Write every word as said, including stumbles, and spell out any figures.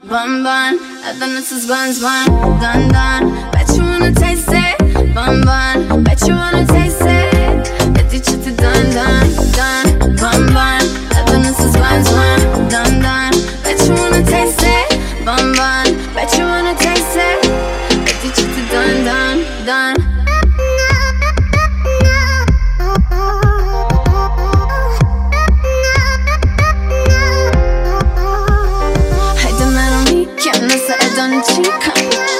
Bun bun, adını siz buns bun. Dun dun, bet you wanna taste it. Bun bun, bet you wanna taste it. Eti çıtı dun dun dun. Bun bun, adını siz buns bun. Dun dun, bet you wanna taste it. Bun bun, bet you wanna taste it. Eti çıtı dun dun dun. Hey, don't let on me, can't miss it, I don't cheat.